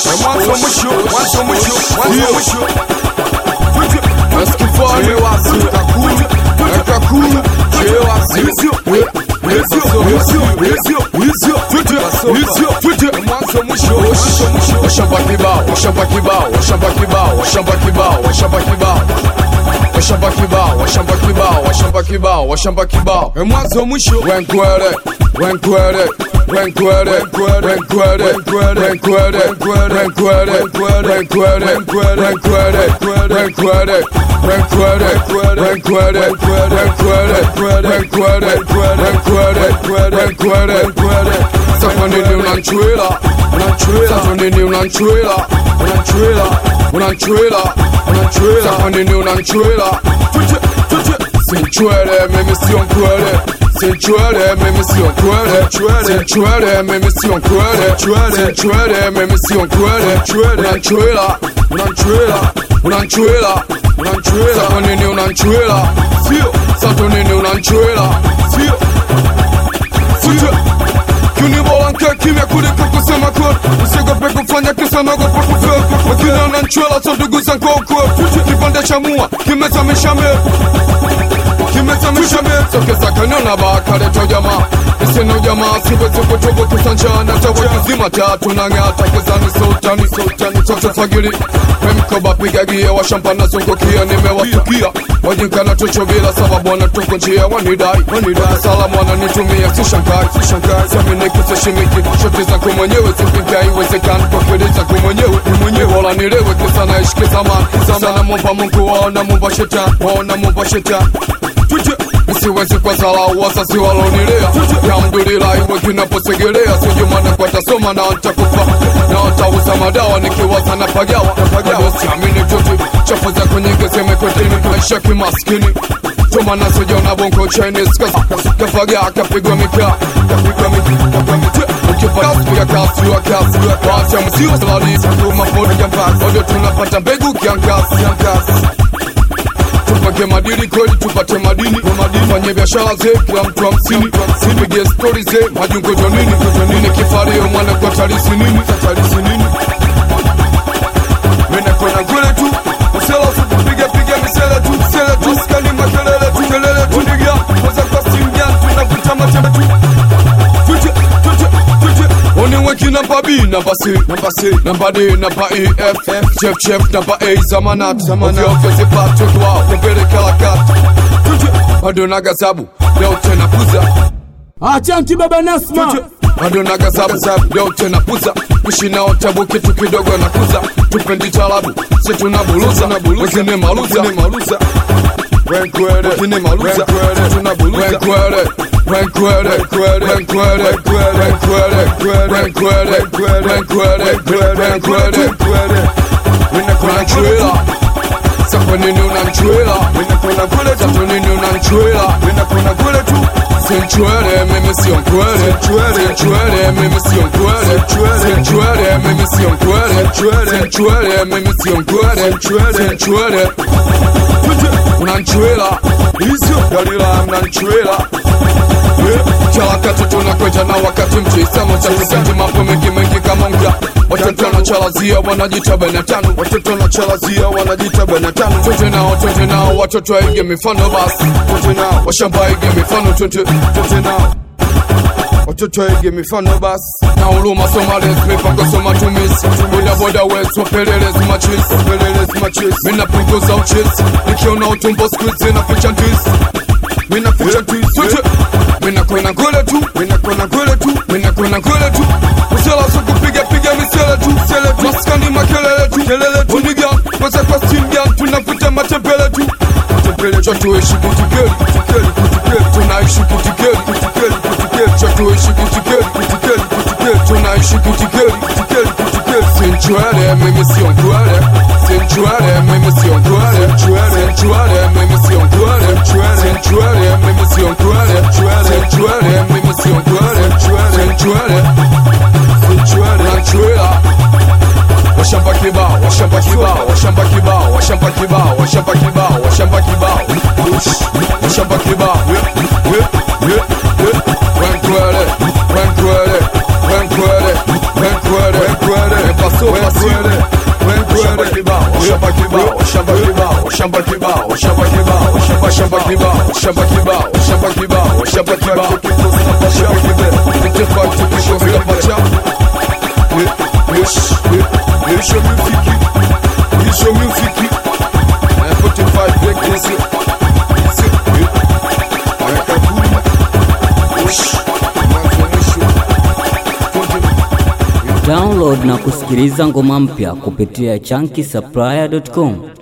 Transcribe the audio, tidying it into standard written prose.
mwanzo mwisho, mwanzo mwisho, mwanzo mwisho. Askifani wasi kakulu chewa sio mwanzo mwisho. Washamba kibao, washamba kibao, washamba kibao, washamba kibao, washamba kibao, washamba kibao, washamba kibao, washamba kibao, washamba kibao. Mwanzo mwisho. Wenkwere, wenkwere, wenkwere, wenkwere, wenkwere, wenkwere, wenkwere, wenkwere, wenkwere, wenkwere, wenkwere, wenkwere. Sasa nini unanchwela, unanchwela. Sasa nini unanchwela, unanchwela, unanchwela, unanchwela. Sasa nini unanchwela. Sinchwele, mimi sio mkwele. Sinchwele, mimi sio mkwele. Sinchwele, mimi sio mkwele. Sinchwele, mimi sio mkwele. Unanchwela, unanchwela, unanchwela, unanchwela. Sasa nini unanchwela, sio. Sasa nini unanchwela, sio. Kunibola nke kimya kuliko kusema kweli. Usiogope kufanya kisa naogopa kufeli. Wakina unanchwela so ndugu zangu kwa ukweli. Kipande cha mua kimezamisha meli, kimezamisha meli. Sokesa kaniona bakaleto jamaa, isino jamaa siwezi kutubu kisanjana. Tawe kizima tatu na ngata kizani sultani, sultani sote fagili. Mkoba piga gia wa shampana zungukia nimewatukia. Wajinkana tucho bila sababu wanatuko njia wanidai, wanidai. Salamu wananitumia sishangai, sishangai. Samini kusashimiki, shoti za kumwenyewe zipinga iwezekani. Kwa kweli za kumwenyewe, wala nilewe kisa na ishike zamani. Sana mumba mungu waona mumba shetani, waona mumba shetani. Siwezi kwa salau wazazi walonilea. Alhamdulillah iwe kinaposegelea. Sijumana kwa tasoma na ntakufa, na ntauza madawa nikiwaza na pagawa. Bado siamini tuti chafu za kunyingi zimekwetini. Maisha kimaskini tuma na sijona bongo Chinese. Kafaga kapigwa mika, kapigwa mika. Ukipiga kasi wa kasi, wacha msio salani. Santuma podi jambasi, ojo tunapata mbegu kiangasi, kiangasi. Tupake madini kweli, tupate madini. Fanye biashara ze, kila mtu 50. Sipige story ze, majungo jonini. Nini kifario mwana kwa tarisi nini, tarisi nini. Mene kona ngule tu, usela supu piga misele tu, misele tu. Skani makelele tu, kelele tu nigia. Waza kwa simgia, tunavuta mateme tu. Weki namba B, namba C, namba C, namba D, namba E, F, Chef, Chef, namba A, zamanat, zamanat. Ofezi pato kwa, mbele kalakati. Bado nagazabu, leo tena puza. Achanti baba Nasma. Bado nagazabu, leo tena puza. Kushina otabu kitu kidogo na kuza. Tupendi talabu, si tunabuluza. Wezine maluza, maluza. Wenkwere, wezine maluza. Tunabuluza. Wenkwere. Wenkwere, wenkwere, wenkwere, wenkwere, wenkwere, wenkwere, wenkwere. Mina chwela, sasa nini unanchwela? Mina kule tu, sasa nini unanchwela? Mina kule tu. Sinchwele, mimi sio mkwele. Sinchwele, mimi sio mkwele. Sinchwele, mimi sio mkwele. Sinchwele, mimi sio mkwele. Sinchwele, unanchwela. Hizo dalila mnanchwela. Kila wakati tunakwenda na wakati mchisamo cha kusati mambo mengi mengi kama mga. Watoto wanachalazia wanajita benatano. Watoto wanachalazia wanajita benatano. Twende nao watoto waige mifano basi. Twende nao washamba waige mifano. Twende nao watoto waige mifano basi. Na uluma somales mipango soma tumisi. Boda boda wetu wapelelezi machisi, wapelelezi machisi. Mina punguza uchisi, nikiona utumbo squeeze na picha ndisi. Mina picha ndisi. Mina kwena kule tu, mina kwena kule tu, mina kwena kule tu. Usela suku piga misele tu, misele tu. Maskani makelele tu, kelele tu niga. Wasa kwa simga, tunafuta matembele tu. Matembele cha tuishi kutikeli, kutikeli, kutikeli. Tunaishi kutikeli, kutikeli, kutikeli. Cha tuishi kutikeli, kutikeli, kutikeli. Tunaishi kutikeli, kutikeli, kutikeli. Sinchwele, mimi sio mkwele. Sinchwele, mimi sio mkwele. Sinchwele, mimi sio mkwele. Sinchwele, mimi sio mkwele. Sinchwele, mimi sio mkwele. Sinchwele, nanchwela. Washamba kibao, washamba kibao, washamba kibao, washamba kibao, washamba kibao, washamba kibao. Washamba kibao. Wenkwele, wenkwele, wenkwele, wenkwele, wenkwele. Paso, paso, shamba kibao, shamba kibao, shamba kibao, shamba kibao, shamba kibao, shamba kibao, tutafanya tukishoza pacha. Yes, your music, 45 decades. Download na kusikiliza ngoma mpya kupitia chunky supplier.com.